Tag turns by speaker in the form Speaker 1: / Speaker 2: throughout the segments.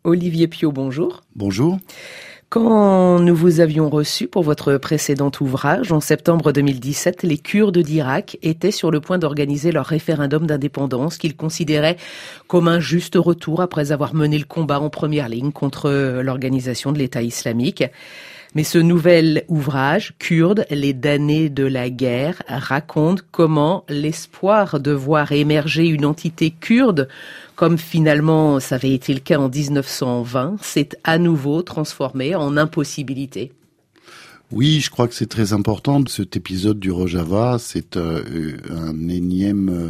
Speaker 1: Olivier Piot, bonjour.
Speaker 2: Bonjour.
Speaker 1: Quand nous vous avions reçu pour votre précédent ouvrage, en septembre 2017, les Kurdes d'Irak étaient sur le point d'organiser leur référendum d'indépendance qu'ils considéraient comme un juste retour après avoir mené le combat en première ligne contre l'organisation de l'État islamique. Mais ce nouvel ouvrage, Kurdes, les damnés de la guerre, raconte comment l'espoir de voir émerger une entité kurde, comme finalement ça avait été le cas en 1920, s'est à nouveau transformé en impossibilité.
Speaker 2: Oui, je crois que c'est très important. Cet épisode du Rojava, c'est un énième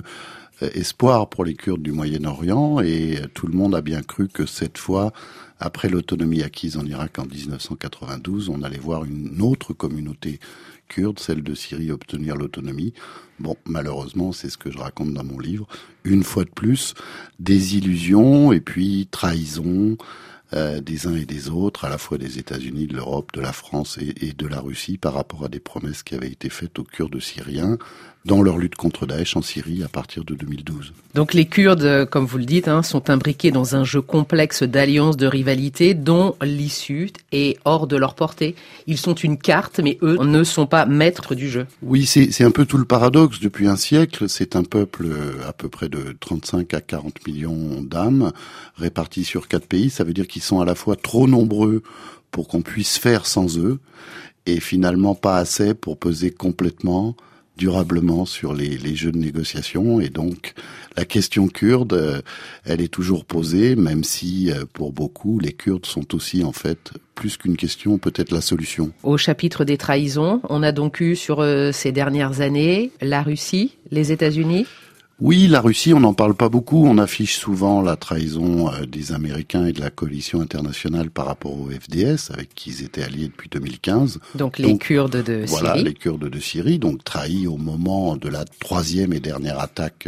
Speaker 2: espoir pour les Kurdes du Moyen-Orient, et tout le monde a bien cru que cette fois, après l'autonomie acquise en Irak en 1992, on allait voir une autre communauté kurde, celle de Syrie, obtenir l'autonomie. Bon, malheureusement, c'est ce que je raconte dans mon livre. Une fois de plus, désillusion et puis trahison des uns et des autres, à la fois des États-Unis, de l'Europe, de la France et de la Russie, par rapport à des promesses qui avaient été faites aux Kurdes syriens dans leur lutte contre Daesh en Syrie à partir de 2012.
Speaker 1: Donc les Kurdes, comme vous le dites, sont imbriqués dans un jeu complexe d'alliances, de rivalités, dont l'issue est hors de leur portée. Ils sont une carte, mais eux ne sont pas maîtres du jeu.
Speaker 2: Oui, c'est un peu tout le paradoxe. Depuis un siècle, c'est un peuple à peu près de 35 à 40 millions d'âmes, répartis sur 4 pays. Ça veut dire qu'ils sont à la fois trop nombreux pour qu'on puisse faire sans eux, et finalement pas assez pour peser complètement, durablement sur les jeux de négociation. Et donc la question kurde, elle est toujours posée, même si pour beaucoup les Kurdes sont aussi en fait plus qu'une question, peut-être la solution.
Speaker 1: Au chapitre des trahisons, on a donc eu sur ces dernières années la Russie, les États-Unis.
Speaker 2: Oui, la Russie, on n'en parle pas beaucoup. On affiche souvent la trahison des Américains et de la coalition internationale par rapport au FDS, avec qui ils étaient alliés depuis 2015.
Speaker 1: Donc les Kurdes de Syrie.
Speaker 2: Voilà, les Kurdes de Syrie, donc trahis au moment de la troisième et dernière attaque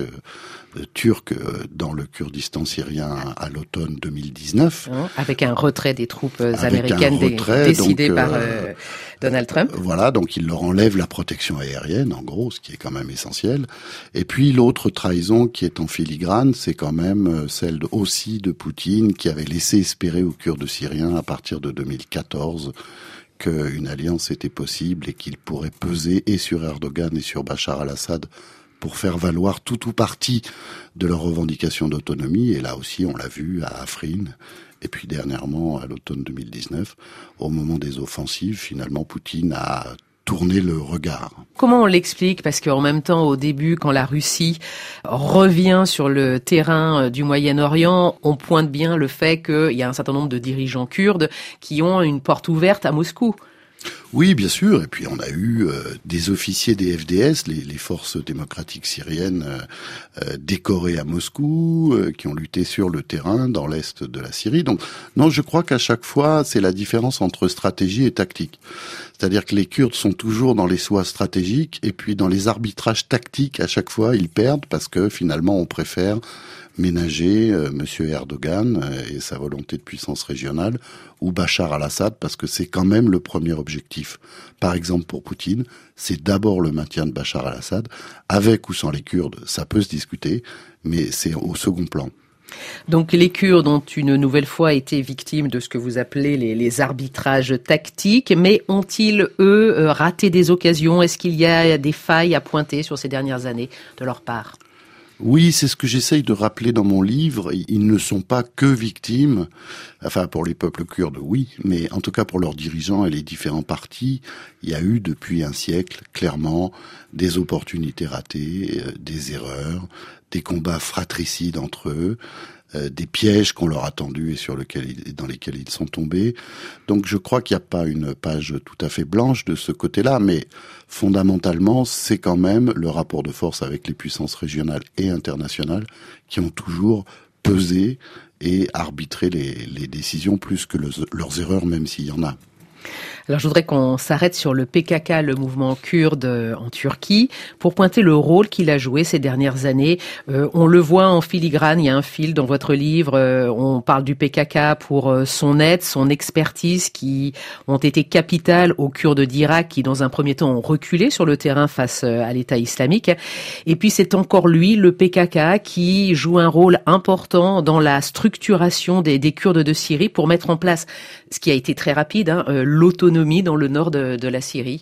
Speaker 2: turque dans le Kurdistan syrien à l'automne 2019.
Speaker 1: Avec un retrait des troupes américaines décidé par Donald Trump.
Speaker 2: Voilà, donc il leur enlève la protection aérienne, en gros, ce qui est quand même essentiel. Et puis l'autre trahison qui est en filigrane, c'est quand même celle aussi de Poutine, qui avait laissé espérer aux Kurdes syriens à partir de 2014 qu'une alliance était possible et qu'il pourrait peser et sur Erdogan et sur Bachar al-Assad pour faire valoir tout ou partie de leur revendication d'autonomie. Et là aussi, on l'a vu à Afrin, et puis dernièrement, à l'automne 2019, au moment des offensives, finalement, Poutine a tourné le regard.
Speaker 1: Comment on l'explique? Parce qu'en même temps, au début, quand la Russie revient sur le terrain du Moyen-Orient, on pointe bien le fait qu'il y a un certain nombre de dirigeants kurdes qui ont une porte ouverte à Moscou.
Speaker 2: Oui, bien sûr. Et puis on a eu des officiers des FDS, les forces démocratiques syriennes, décorés à Moscou, qui ont lutté sur le terrain dans l'est de la Syrie. Donc non, je crois qu'à chaque fois, c'est la différence entre stratégie et tactique. C'est-à-dire que les Kurdes sont toujours dans les choix stratégiques, et puis dans les arbitrages tactiques, à chaque fois, ils perdent parce que finalement, on préfère ménager Monsieur Erdogan et sa volonté de puissance régionale, ou Bachar al-Assad, parce que c'est quand même le premier objectif. Par exemple, pour Poutine, c'est d'abord le maintien de Bachar al-Assad. Avec ou sans les Kurdes, ça peut se discuter, mais c'est au second plan.
Speaker 1: Donc les Kurdes ont une nouvelle fois été victimes de ce que vous appelez les arbitrages tactiques, mais ont-ils, eux, raté des occasions? Est-ce qu'il y a des failles à pointer sur ces dernières années de leur part?
Speaker 2: Oui, c'est ce que j'essaye de rappeler dans mon livre. Ils ne sont pas que victimes, enfin pour les peuples kurdes, oui, mais en tout cas pour leurs dirigeants et les différents partis, il y a eu depuis un siècle, clairement, des opportunités ratées, des erreurs, des combats fratricides entre eux, des pièges qu'on leur a tendus et dans lesquels ils sont tombés. Donc je crois qu'il n'y a pas une page tout à fait blanche de ce côté-là, mais fondamentalement, c'est quand même le rapport de force avec les puissances régionales et internationales qui ont toujours pesé et arbitré les décisions plus que leurs erreurs, même s'il y en a.
Speaker 1: Alors je voudrais qu'on s'arrête sur le PKK, le mouvement kurde en Turquie, pour pointer le rôle qu'il a joué ces dernières années. On le voit en filigrane, il y a un fil dans votre livre, on parle du PKK pour son aide, son expertise qui ont été capitales aux Kurdes d'Irak qui dans un premier temps ont reculé sur le terrain face à l'État islamique. Et puis c'est encore lui, le PKK, qui joue un rôle important dans la structuration des Kurdes de Syrie pour mettre en place, ce qui a été très rapide, l'autonomie dans le nord de la Syrie.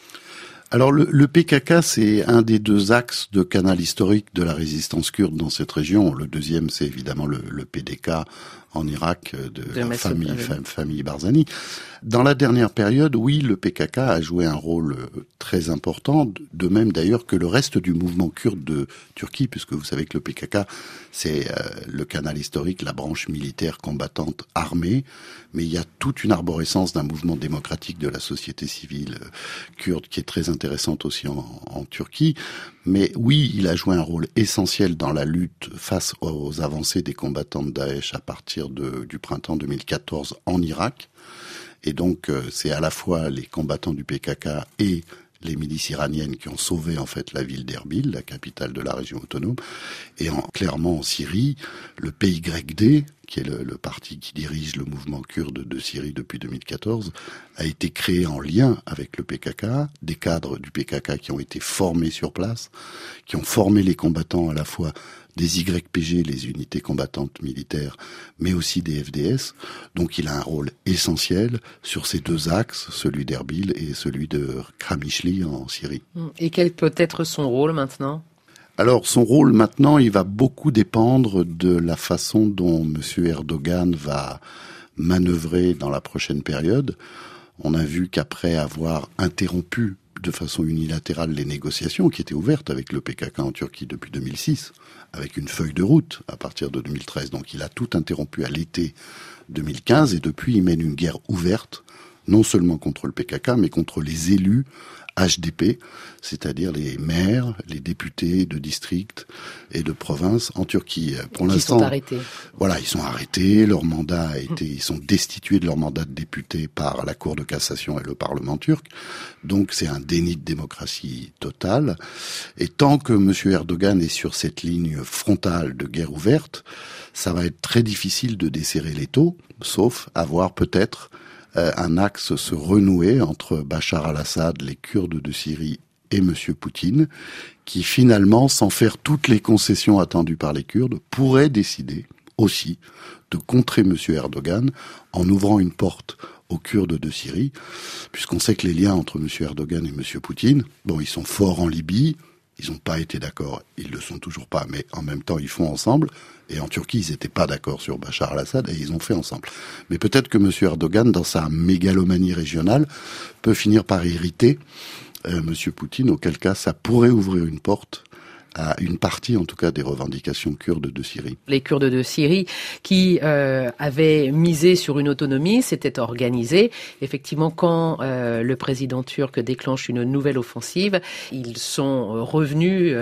Speaker 2: Alors le PKK, c'est un des deux axes de canal historique de la résistance kurde dans cette région. Le deuxième, c'est évidemment le PDK en Irak de la famille Barzani. Dans la dernière période, oui, le PKK a joué un rôle très important, de même d'ailleurs que le reste du mouvement kurde de Turquie, puisque vous savez que le PKK, c'est le canal historique, la branche militaire combattante armée, mais il y a toute une arborescence d'un mouvement démocratique de la société civile kurde qui est très intéressante aussi en Turquie. Mais oui, il a joué un rôle essentiel dans la lutte face aux avancées des combattants de Daesh à partir du printemps 2014 en Irak. Et donc, c'est à la fois les combattants du PKK et les milices iraniennes qui ont sauvé en fait la ville d'Erbil, la capitale de la région autonome. Et clairement en Syrie, le PYD, qui est le parti qui dirige le mouvement kurde de Syrie depuis 2014, a été créé en lien avec le PKK, des cadres du PKK qui ont été formés sur place, qui ont formé les combattants à la fois des YPG, les unités combattantes militaires, mais aussi des FDS. Donc il a un rôle essentiel sur ces deux axes, celui d'Erbil et celui de Kramishli en Syrie.
Speaker 1: Et quel peut être son rôle maintenant ?
Speaker 2: Alors son rôle maintenant, il va beaucoup dépendre de la façon dont M. Erdogan va manœuvrer dans la prochaine période. On a vu qu'après avoir interrompu de façon unilatérale les négociations qui étaient ouvertes avec le PKK en Turquie depuis 2006, avec une feuille de route à partir de 2013. Donc il a tout interrompu à l'été 2015 et depuis il mène une guerre ouverte, non seulement contre le PKK, mais contre les élus HDP, c'est-à-dire les maires, les députés de district et de province en Turquie.
Speaker 1: Pour l'instant, ils sont arrêtés.
Speaker 2: Voilà, ils sont arrêtés, leur mandat a été, ils sont destitués de leur mandat de député par la Cour de cassation et le Parlement turc. Donc c'est un déni de démocratie total. Et tant que M. Erdogan est sur cette ligne frontale de guerre ouverte, ça va être très difficile de desserrer l'étau, sauf avoir peut-être un axe se renouer entre Bachar al-Assad, les Kurdes de Syrie et M. Poutine, qui finalement, sans faire toutes les concessions attendues par les Kurdes, pourrait décider aussi de contrer M. Erdogan en ouvrant une porte aux Kurdes de Syrie, puisqu'on sait que les liens entre M. Erdogan et M. Poutine, bon, ils sont forts en Libye, ils n'ont pas été d'accord, ils le sont toujours pas, mais en même temps ils font ensemble. Et en Turquie, ils n'étaient pas d'accord sur Bachar al-Assad et ils ont fait ensemble. Mais peut-être que M. Erdogan, dans sa mégalomanie régionale, peut finir par irriter M. Poutine, auquel cas ça pourrait ouvrir une porte à une partie, en tout cas, des revendications kurdes de Syrie.
Speaker 1: Les Kurdes de Syrie qui avaient misé sur une autonomie, s'étaient organisés. Effectivement, quand le président turc déclenche une nouvelle offensive, ils sont revenus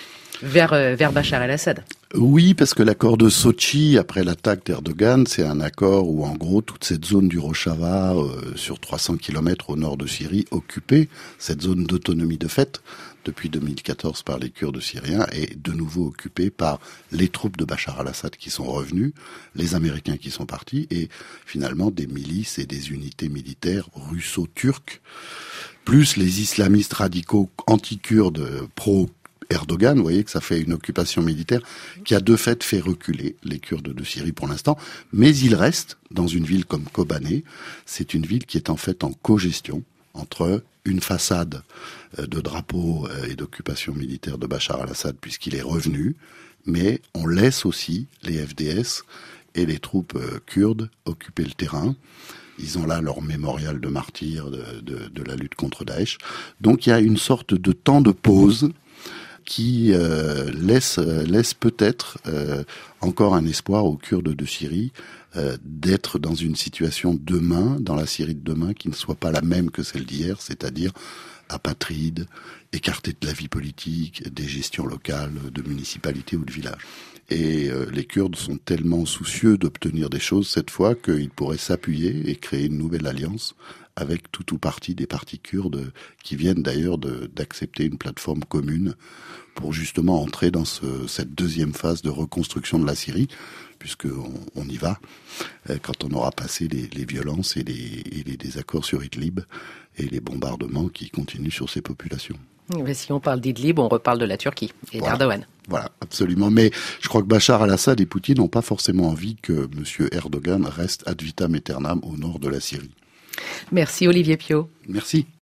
Speaker 1: vers Bachar el-Assad.
Speaker 2: Oui, parce que l'accord de Sochi, après l'attaque d'Erdogan, c'est un accord où, en gros, toute cette zone du Rojava, sur 300 km au nord de Syrie, occupée, cette zone d'autonomie de fait, depuis 2014 par les Kurdes syriens, est de nouveau occupée par les troupes de Bachar al-Assad qui sont revenues, les Américains qui sont partis, et finalement des milices et des unités militaires russo-turques, plus les islamistes radicaux anti-kurdes pro-Erdogan. Vous voyez que ça fait une occupation militaire qui a de fait reculer les Kurdes de Syrie pour l'instant, mais ils restent dans une ville comme Kobané. C'est une ville qui est en fait en cogestion entre une façade de drapeaux et d'occupation militaire de Bachar al-Assad puisqu'il est revenu, mais on laisse aussi les FDS et les troupes kurdes occuper le terrain. Ils ont là leur mémorial de martyrs de la lutte contre Daesh. Donc il y a une sorte de temps de pause qui laisse peut-être encore un espoir aux Kurdes de Syrie d'être dans une situation demain, dans la Syrie de demain, qui ne soit pas la même que celle d'hier, c'est-à-dire apatrides, écartés de la vie politique, des gestions locales, de municipalités ou de villages. Et les Kurdes sont tellement soucieux d'obtenir des choses cette fois qu'ils pourraient s'appuyer et créer une nouvelle alliance avec tout ou partie des partis kurdes qui viennent d'ailleurs d'accepter une plateforme commune pour justement entrer dans cette deuxième phase de reconstruction de la Syrie, puisqu'on y va quand on aura passé les violences et les désaccords sur Idlib et les bombardements qui continuent sur ces populations.
Speaker 1: Mais si on parle d'Idlib, on reparle de la Turquie et d'Erdogan.
Speaker 2: Voilà, absolument. Mais je crois que Bachar al-Assad et Poutine n'ont pas forcément envie que M. Erdogan reste ad vitam aeternam au nord de la Syrie.
Speaker 1: Merci Olivier Piot.
Speaker 2: Merci.